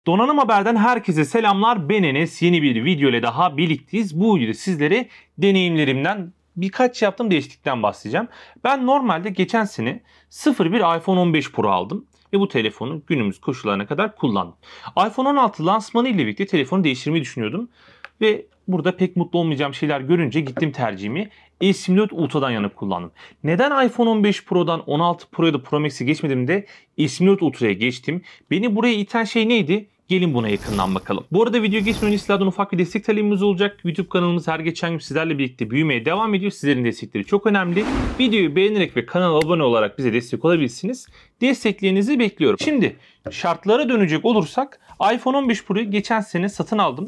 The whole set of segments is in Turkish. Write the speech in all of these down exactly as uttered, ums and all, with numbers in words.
Donanım Haber'den herkese selamlar. Ben Enes. Yeni bir video ile daha birlikteyiz. Bu videoda sizlere deneyimlerimden birkaç yaptığım değişiklikten bahsedeceğim. Ben normalde geçen sene sıfır bir iPhone on beş Pro aldım ve bu telefonu günümüz koşullarına kadar kullandım. iPhone on altı lansmanı ile birlikte telefonu değiştirmeyi düşünüyordum ve burada pek mutlu olmayacağım şeyler görünce gittim tercihimi S yirmi dört Ultra'dan yana kullandım. Neden iPhone on beş Pro'dan on altı Pro ya da Pro Max'e geçmedim de S yirmi dört Ultra'ya geçtim? Beni buraya iten şey neydi? Gelin buna yakından bakalım. Bu arada video geçmeden önce sizlerden ufak bir destek talebimiz olacak. YouTube kanalımız her geçen gün sizlerle birlikte büyümeye devam ediyor. Sizlerin destekleri çok önemli. Videoyu beğenerek ve kanala abone olarak bize destek olabilirsiniz. Desteklerinizi bekliyorum. Şimdi şartlara dönecek olursak iPhone on beş Pro'yu geçen sene satın aldım.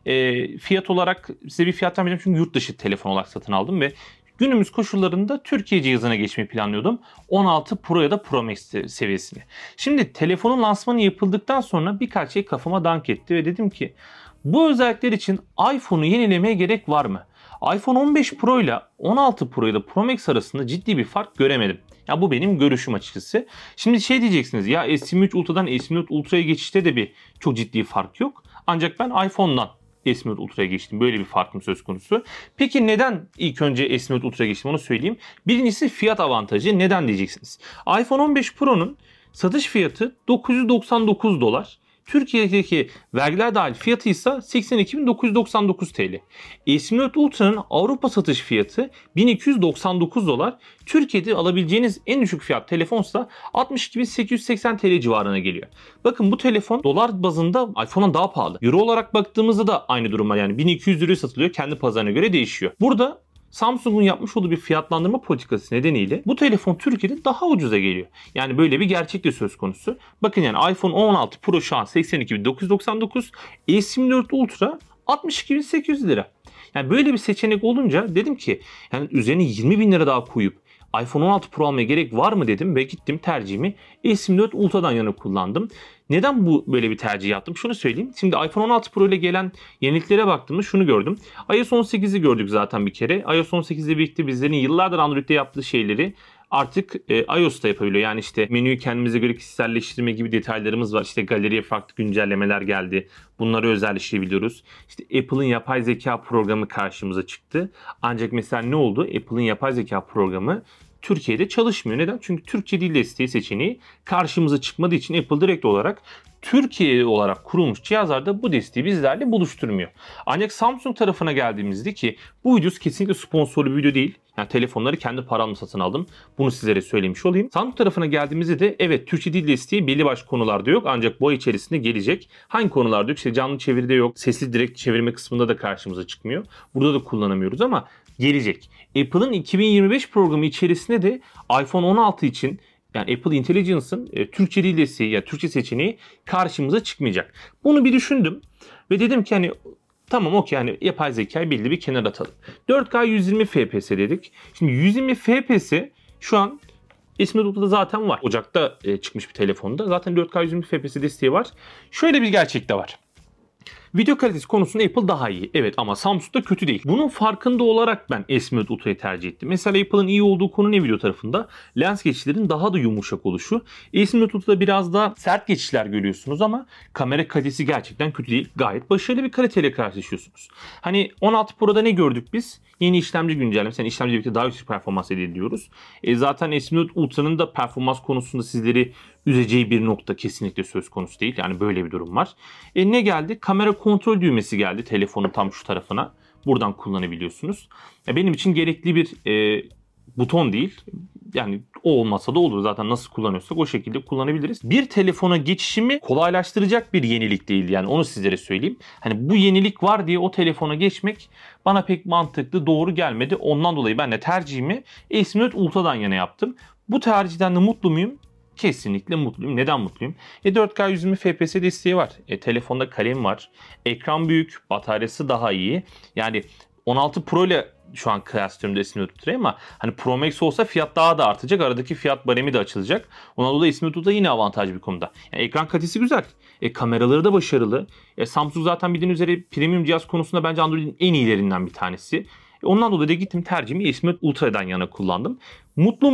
E, fiyat olarak size bir fiyat vermeyeceğim çünkü yurt dışı telefon olarak satın aldım ve günümüz koşullarında Türkiye cihazına geçmeyi planlıyordum. on altı Pro ya da Pro Max seviyesine. Şimdi telefonun lansmanı yapıldıktan sonra birkaç şey kafama dank etti ve dedim ki bu özellikler için iPhone'u yenilemeye gerek var mı? iPhone on beş Pro ile on altı Pro ya da Pro Max arasında ciddi bir fark göremedim. Ya bu benim görüşüm açıkçası. Şimdi şey diyeceksiniz ya S yirmi üç Ultra'dan S yirmi dört Ultra'ya geçişte de bir çok ciddi fark yok. Ancak ben iPhone'dan S yirmi dört Ultra'ya geçtim. Böyle bir farkım söz konusu. Peki neden ilk önce S yirmi dört Ultra'ya geçtim onu söyleyeyim. Birincisi fiyat avantajı. Neden diyeceksiniz. iPhone on beş Pro'nun satış fiyatı dokuz yüz doksan dokuz dolar. Türkiye'deki vergiler dahil fiyatı ise seksen iki bin dokuz yüz doksan dokuz TL. S yirmi dört Ultra'nın Avrupa satış fiyatı bin iki yüz doksan dokuz dolar. Türkiye'de alabileceğiniz en düşük fiyat telefonsa altmış iki bin sekiz yüz seksen TL civarına geliyor. Bakın bu telefon dolar bazında iPhone'dan daha pahalı. Euro olarak baktığımızda da aynı durum var. Yani bin iki yüz liraya satılıyor. Kendi pazarına göre değişiyor. Burada Samsung'un yapmış olduğu bir fiyatlandırma politikası nedeniyle bu telefon Türkiye'de daha ucuza geliyor. Yani böyle bir gerçek de söz konusu. Bakın yani iPhone on altı Pro şu an seksen iki bin dokuz yüz doksan dokuz, S yirmi dört Ultra altmış iki bin sekiz yüz lira. Yani böyle bir seçenek olunca dedim ki yani üzerine yirmi bin lira daha koyup iPhone on altı Pro almaya gerek var mı dedim ve gittim tercihimi S yirmi dört Ultra'dan yana kullandım. Neden bu böyle bir tercih yaptım? Şunu söyleyeyim. Şimdi iPhone on altı Pro ile gelen yeniliklere baktığımda şunu gördüm. iOS on sekizi gördük zaten bir kere. iOS on sekiz ile birlikte bizlerin yıllardır Android'de yaptığı şeyleri artık e, iOS'ta yapabiliyor. Yani işte menüyü kendimize göre kişiselleştirme gibi detaylarımız var. İşte galeriye farklı güncellemeler geldi. Bunları özelleştirebiliyoruz. İşte Apple'ın yapay zeka programı karşımıza çıktı. Ancak mesela ne oldu? Apple'ın yapay zeka programı Türkiye'de çalışmıyor. Neden? Çünkü Türkçe dil desteği seçeneği karşımıza çıkmadığı için Apple direkt olarak Türkiye olarak kurulmuş cihazlarda bu desteği bizlerle buluşturmuyor. Ancak Samsung tarafına geldiğimizde ki bu video kesinlikle sponsorlu bir video değil. Yani telefonları kendi paramla satın aldım. Bunu sizlere söylemiş olayım. Samsung tarafına geldiğimizde de evet Türkçe dil desteği belli başlı konularda yok. Ancak bu ay içerisinde gelecek. Hangi konularda yok? İşte canlı çeviride yok. Sesli direkt çevirme kısmında da karşımıza çıkmıyor. Burada da kullanamıyoruz ama gelecek. Apple'ın iki bin yirmi beş programı içerisinde de iPhone on altı için yani Apple Intelligence'ın e, Türkçe dil desteği yani Türkçe seçeneği karşımıza çıkmayacak. Bunu bir düşündüm ve dedim ki hani tamam okey yani yapay zekayı belli bir kenara atalım. dört K yüz yirmi F P S dedik. Şimdi yüz yirmi F P S şu an S yirmi dört Ultra'da zaten var. Ocak'ta e, çıkmış bir telefonda. Zaten dört K yüz yirmi F P S desteği var. Şöyle bir gerçek de var. Video kalitesi konusunda Apple daha iyi. Evet ama Samsung da kötü değil. Bunun farkında olarak ben S yirmi dört Ultra'yı tercih ettim. Mesela Apple'ın iyi olduğu konu ne video tarafında? Lens geçişlerin daha da yumuşak oluşu. S yirmi dört Ultra'da biraz daha sert geçişler görüyorsunuz ama kamera kalitesi gerçekten kötü değil. Gayet başarılı bir kaliteyle karşılaşıyorsunuz. Hani on altı Pro'da ne gördük biz? Yeni işlemci güncellemesi. Yani işlemciyle birlikte daha yüksek performans elde ediyoruz. E zaten S yirmi dört Ultra'nın da performans konusunda sizleri üzeceği bir nokta kesinlikle söz konusu değil. Yani böyle bir durum var. E ne geldi? Kamera kontrol düğmesi geldi telefonun tam şu tarafına. Buradan kullanabiliyorsunuz. E benim için gerekli bir e, buton değil. Yani o olmasa da olur. Zaten nasıl kullanıyorsak o şekilde kullanabiliriz. Bir telefona geçişimi kolaylaştıracak bir yenilik değil. Yani onu sizlere söyleyeyim. Hani bu yenilik var diye o telefona geçmek bana pek mantıklı, doğru gelmedi. Ondan dolayı ben de tercihimi S yirmi dört Ultra'dan yana yaptım. Bu tercihten de mutlu muyum? Kesinlikle mutluyum. Neden mutluyum? E dört K yüz yirmi F P S desteği var. E, telefonda kalem var. Ekran büyük. Bataryası daha iyi. Yani on altı Pro ile şu an kıyaslıyorum S yirmi dört Ultra'yı ama hani Pro Max olsa fiyat daha da artacak. Aradaki fiyat baremi de açılacak. Ondan dolayı S yirmi dört Ultra yine avantajlı bir konuda. Yani ekran kalitesi güzel. E, kameraları da başarılı. E, Samsung zaten bildiğiniz üzere premium cihaz konusunda bence Android'in en iyilerinden bir tanesi. E, ondan dolayı da gittim tercihimi S yirmi dört Ultra'dan yana kullandım. Mutlu muyum?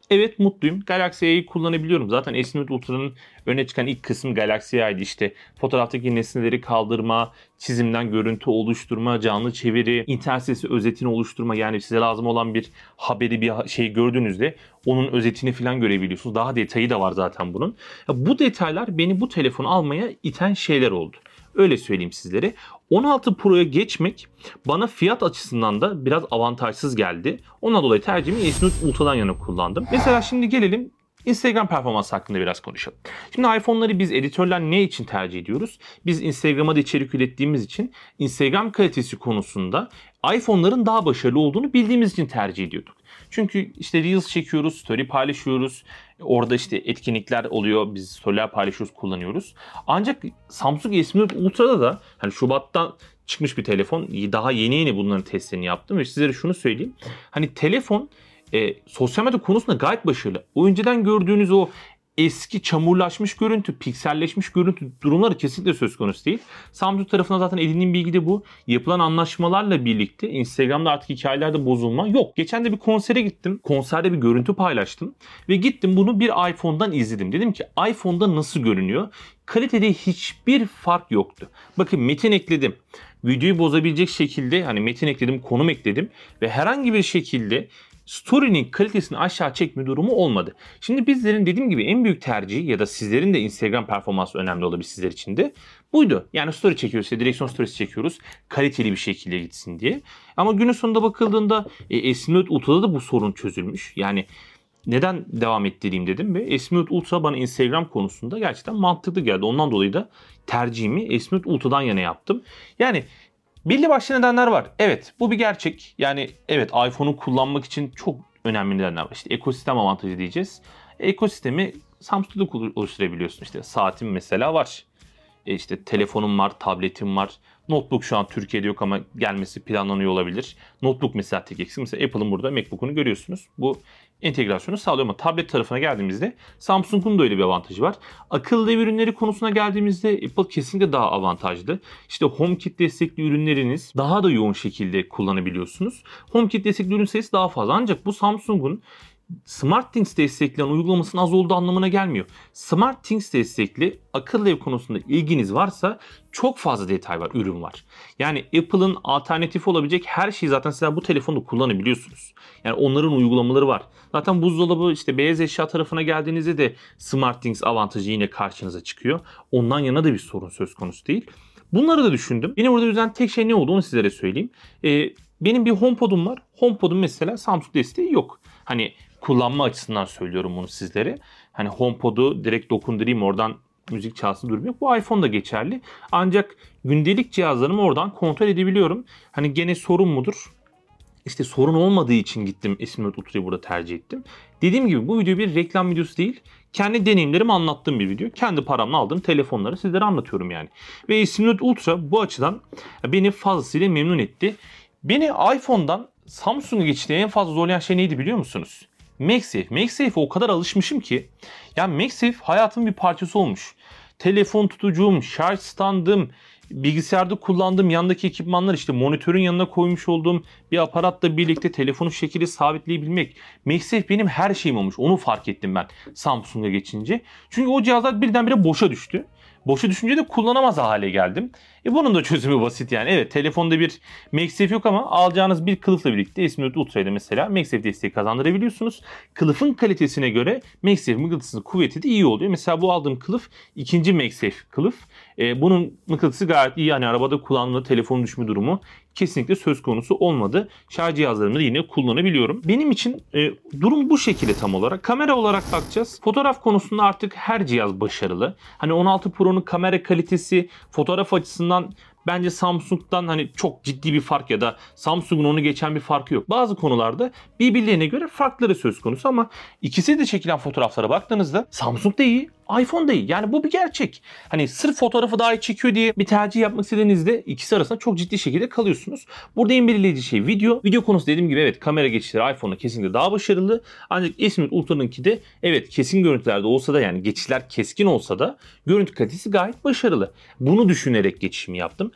Evet, mutluyum. Galaxy A'yı kullanabiliyorum. Zaten S Note Ultra'nın öne çıkan ilk kısmı Galaxy A'ydı. İşte fotoğraftaki nesneleri kaldırma, çizimden görüntü oluşturma, canlı çeviri, internet sitesi özetini oluşturma. Yani size lazım olan bir haberi, bir şey gördüğünüzde onun özetini falan görebiliyorsunuz. Daha detayı da var zaten bunun. Ya bu detaylar beni bu telefonu almaya iten şeyler oldu. Öyle söyleyeyim sizlere. on altı Pro'ya geçmek bana fiyat açısından da biraz avantajsız geldi. Ondan dolayı tercihimi S Note Ultra'dan yana kullandım. Mesela şimdi gelelim Instagram performansı hakkında biraz konuşalım. Şimdi iPhone'ları biz editörler ne için tercih ediyoruz? Biz Instagram'a da içerik ürettiğimiz için Instagram kalitesi konusunda iPhone'ların daha başarılı olduğunu bildiğimiz için tercih ediyorduk. Çünkü işte Reels çekiyoruz, story paylaşıyoruz. Orada işte etkinlikler oluyor. Biz storyler paylaşıyoruz, kullanıyoruz. Ancak Samsung S Note Ultra'da da hani Şubat'tan çıkmış bir telefon. Daha yeni yeni bunların testlerini yaptım ve sizlere şunu söyleyeyim. Hani telefon e, sosyal medya konusunda gayet başarılı. O önceden gördüğünüz o eski çamurlaşmış görüntü, pikselleşmiş görüntü durumları kesinlikle söz konusu değil. Samsung tarafından zaten edindiğim bilgi de bu. Yapılan anlaşmalarla birlikte Instagram'da artık hikayelerde bozulma yok. Geçen de bir konsere gittim. Konserde bir görüntü paylaştım. Ve gittim bunu bir iPhone'dan izledim. Dedim ki iPhone'da nasıl görünüyor? Kalitede hiçbir fark yoktu. Bakın metin ekledim. Videoyu bozabilecek şekilde hani metin ekledim, konum ekledim. Ve herhangi bir şekilde story'nin kalitesini aşağı çekme durumu olmadı. Şimdi bizlerin dediğim gibi en büyük tercihi ya da sizlerin de Instagram performansı önemli olabilir sizler için de buydu. Yani story çekiyoruz, direksiyon storiesi çekiyoruz kaliteli bir şekilde gitsin diye. Ama günün sonunda bakıldığında e, S Note Ultra'da da bu sorun çözülmüş. Yani neden devam ettireyim dedim ve S Note Ultra bana Instagram konusunda gerçekten mantıklı geldi. Ondan dolayı da tercihimi S Note Ultra'dan yana yaptım. Yani belli başlı nedenler var. Evet, bu bir gerçek. Yani evet, iPhone'u kullanmak için çok önemli nedenler var. İşte ekosistem avantajı diyeceğiz. Ekosistemi Samsung'da oluşturabiliyorsun. İşte saatim mesela var. E işte telefonum var, tabletim var. Notebook şu an Türkiye'de yok ama gelmesi planlanıyor olabilir. Notebook mesela tek eksik. Mesela Apple'ın burada MacBook'unu görüyorsunuz. Bu entegrasyonu sağlıyor ama tablet tarafına geldiğimizde Samsung'un da öyle bir avantajı var. Akıllı ev ürünleri konusuna geldiğimizde Apple kesinlikle daha avantajlı. İşte HomeKit destekli ürünleriniz daha da yoğun şekilde kullanabiliyorsunuz. HomeKit destekli ürün sayısı daha fazla ancak bu Samsung'un SmartThings destekleyen uygulamasının az olduğu anlamına gelmiyor. SmartThings destekli akıllı ev konusunda ilginiz varsa çok fazla detay var, ürün var. Yani Apple'ın alternatifi olabilecek her şeyi zaten sizler bu telefonda kullanabiliyorsunuz. Yani onların uygulamaları var. Zaten buzdolabı işte beyaz eşya tarafına geldiğinizde de SmartThings avantajı yine karşınıza çıkıyor. Ondan yana da bir sorun söz konusu değil. Bunları da düşündüm. Beni burada üzen tek şey ne oldu onu sizlere söyleyeyim. Ee, benim bir HomePod'um var. HomePod'um mesela Samsung desteği yok. Hani kullanma açısından söylüyorum bunu sizlere. Hani HomePod'u direkt dokundurayım oradan müzik çalsın durum yok. Bu iPhone'da geçerli. Ancak gündelik cihazlarımı oradan kontrol edebiliyorum. Hani gene sorun mudur? İşte sorun olmadığı için gittim S Note Ultra'yı burada tercih ettim. Dediğim gibi bu video bir reklam videosu değil. Kendi deneyimlerimi anlattığım bir video. Kendi paramla aldığım telefonları sizlere anlatıyorum yani. Ve S Note Ultra bu açıdan beni fazlasıyla memnun etti. Beni iPhone'dan Samsung'a geçişte en fazla zorlayan şey neydi biliyor musunuz? MagSafe. MagSafe'e o kadar alışmışım ki. Yani MagSafe hayatımın bir parçası olmuş. Telefon tutucum, şarj standım, bilgisayarda kullandığım yandaki ekipmanlar işte monitörün yanına koymuş olduğum bir aparatla birlikte telefonu şekilde sabitleyebilmek. MagSafe benim her şeyim olmuş. Onu fark ettim ben Samsung'a geçince. Çünkü o cihazlar birdenbire boşa düştü. Boşa düşünce de kullanamaz hale geldim. E bunun da çözümü basit yani. Evet, telefonda bir MagSafe yok ama alacağınız bir kılıfla birlikte S Note Ultra'yla mesela MagSafe desteği kazandırabiliyorsunuz. Kılıfın kalitesine göre MagSafe mıknatısının kuvveti de iyi oluyor. Mesela bu aldığım kılıf ikinci MagSafe kılıf. E, bunun mıknatısı gayet iyi. Yani arabada kullandığımda telefonun düşme durumu kesinlikle söz konusu olmadı. Şarj cihazlarımda yine kullanabiliyorum. Benim için e, durum bu şekilde tam olarak. Kamera olarak bakacağız. Fotoğraf konusunda artık her cihaz başarılı. Hani on altı Pro'nun kamera kalitesi fotoğraf açısından bence Samsung'dan hani çok ciddi bir fark ya da Samsung'un onu geçen bir farkı yok. Bazı konularda birbirlerine göre farkları söz konusu ama ikisi de çekilen fotoğraflara baktığınızda Samsung da iyi, iPhone da iyi. Yani bu bir gerçek. Hani sırf fotoğrafı daha iyi çekiyor diye bir tercih yapmak istediğinizde ikisi arasında çok ciddi şekilde kalıyorsunuz. Burada en belirleyici şey video. Video konusu dediğim gibi evet, kamera geçişleri iPhone'da kesinlikle daha başarılı. Ancak S Note Ultra'nınki de evet kesin görüntülerde olsa da yani geçişler keskin olsa da görüntü kalitesi gayet başarılı. Bunu düşünerek geçişimi yaptım.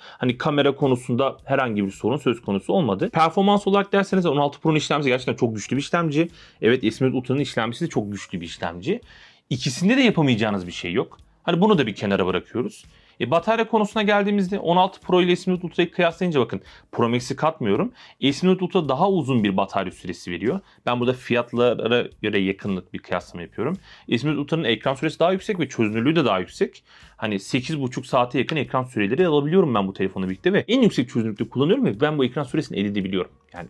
Hani kamera konusunda herhangi bir sorun söz konusu olmadı. Performans olarak derseniz on altı Pro'nun işlemcisi gerçekten çok güçlü bir işlemci. Evet, S yirmi dört Ultra'nın işlemcisi de çok güçlü bir işlemci. İkisinde de yapamayacağınız bir şey yok. Hani bunu da bir kenara bırakıyoruz. E, batarya konusuna geldiğimizde on altı Pro ile S yirmi dört Ultra'yı kıyaslayınca bakın Pro Max'i katmıyorum. S yirmi dört Ultra daha uzun bir batarya süresi veriyor. Ben burada fiyatlara göre yakınlık bir kıyaslama yapıyorum. S yirmi dört Ultra'nın ekran süresi daha yüksek ve çözünürlüğü de daha yüksek. Hani sekiz buçuk saate yakın ekran süreleri alabiliyorum ben bu telefonla birlikte ve en yüksek çözünürlükte kullanıyorum ve ben bu ekran süresini elde edebiliyorum. Yani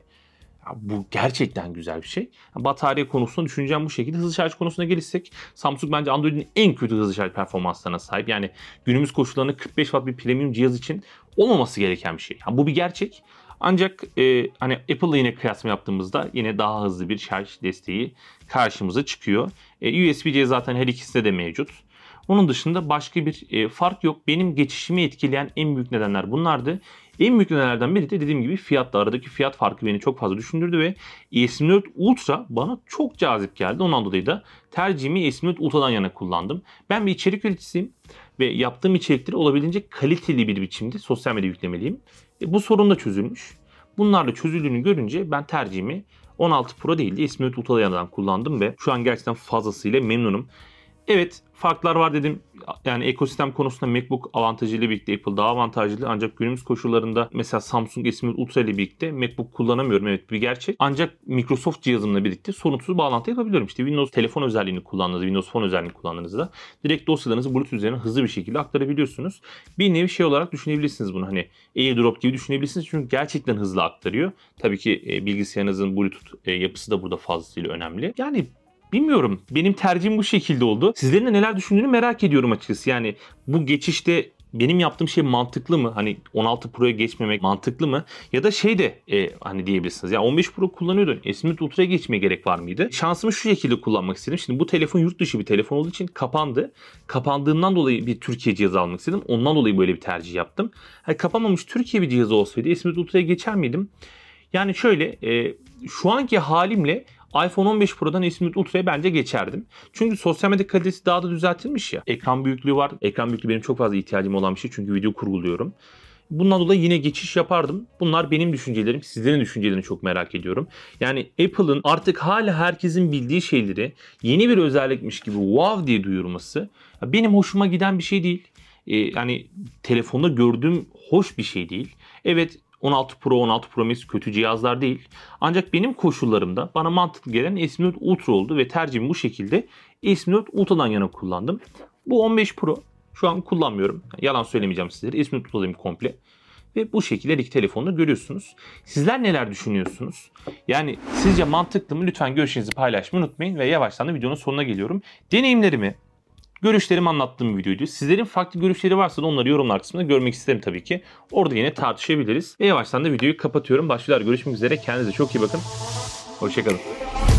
bu gerçekten güzel bir şey. Batarya konusunda düşüneceğim bu şekilde. Hızlı şarj konusuna gelirsek Samsung bence Android'in en kötü hızlı şarj performanslarına sahip. Yani günümüz koşullarında kırk beş watt bir premium cihaz için olmaması gereken bir şey. Yani bu bir gerçek. Ancak e, hani Apple'la yine kıyaslama yaptığımızda yine daha hızlı bir şarj desteği karşımıza çıkıyor. E, U S B-C zaten her ikisinde de mevcut. Onun dışında başka bir e, fark yok. Benim geçişimi etkileyen en büyük nedenler bunlardı. En büyük nedenlerden biri de dediğim gibi fiyatta. Aradaki fiyat farkı beni çok fazla düşündürdü ve S yirmi dört Ultra bana çok cazip geldi. Ondan dolayı da tercihimi S yirmi dört Ultra'dan yana kullandım. Ben bir içerik üreticisiyim ve yaptığım içerikleri olabildiğince kaliteli bir biçimde sosyal medya yüklemeliyim. E, bu sorun da çözülmüş. Bunlarla çözüldüğünü görünce ben tercihimi on altı Pro değil de S yirmi dört Ultra'dan yanadan kullandım ve şu an gerçekten fazlasıyla memnunum. Evet, farklar var dedim. Yani ekosistem konusunda MacBook avantajıyla birlikte Apple daha avantajlı. Ancak günümüz koşullarında mesela Samsung S yirmi dört Ultra ile birlikte MacBook kullanamıyorum. Evet, bir gerçek. Ancak Microsoft cihazımla birlikte sorunsuz bağlantı yapabiliyorum. İşte Windows telefon özelliğini kullandığınızda, Windows Phone özelliğini kullandığınızda direkt dosyalarınızı Bluetooth üzerinden hızlı bir şekilde aktarabiliyorsunuz. Bir nevi şey olarak düşünebilirsiniz bunu. Hani AirDrop gibi düşünebilirsiniz çünkü gerçekten hızlı aktarıyor. Tabii ki e, bilgisayarınızın Bluetooth e, yapısı da burada fazlasıyla önemli. Yani bilmiyorum. Benim tercihim bu şekilde oldu. Sizlerin de neler düşündüğünü merak ediyorum açıkçası. Yani bu geçişte benim yaptığım şey mantıklı mı? Hani on altı Pro'ya geçmemek mantıklı mı? Ya da şey de e, hani diyebilirsiniz. Ya on beş Pro kullanıyordun. S yirmi dört Ultra'ya geçmeye gerek var mıydı? Şansımı şu şekilde kullanmak istedim. Şimdi bu telefon yurt dışı bir telefon olduğu için kapandı. Kapandığından dolayı bir Türkiye cihazı almak istedim. Ondan dolayı böyle bir tercih yaptım. Yani kapanmamış Türkiye bir cihazı olsaydı S yirmi dört Ultra'ya geçer miydim? Yani şöyle e, şu anki halimle iPhone on beş Pro'dan S yirmi dört Ultra'ya bence geçerdim. Çünkü sosyal medya kalitesi daha da düzeltilmiş ya. Ekran büyüklüğü var. Ekran büyüklüğü benim çok fazla ihtiyacım olan bir şey. Çünkü video kurguluyorum. Bundan dolayı yine geçiş yapardım. Bunlar benim düşüncelerim. Sizlerin düşüncelerini çok merak ediyorum. Yani Apple'ın artık hala herkesin bildiği şeyleri yeni bir özellikmiş gibi wow diye duyurması benim hoşuma giden bir şey değil. Ee, yani telefonda gördüğüm hoş bir şey değil. Evet, on altı Pro, on altı Pro Max kötü cihazlar değil. Ancak benim koşullarımda bana mantıklı gelen S yirmi dört Ultra oldu ve tercihimi bu şekilde S yirmi dört Ultra'dan yana kullandım. Bu on beş Pro şu an kullanmıyorum. Yalan söylemeyeceğim sizlere. S yirmi dört Ultra'dayım komple. Ve bu şekilde iki telefonda görüyorsunuz. Sizler neler düşünüyorsunuz? Yani sizce mantıklı mı? Lütfen görüşlerinizi paylaşmayı unutmayın ve yavaştan da videonun sonuna geliyorum. Deneyimlerimi, görüşlerimi anlattığım bir videoydu. Sizlerin farklı görüşleri varsa da onları yorumlar kısmında görmek isterim tabii ki. Orada yine tartışabiliriz. Ve yavaştan da videoyu kapatıyorum. Başlıyorlar. Görüşmek üzere. Kendinize çok iyi bakın. Hoşçakalın.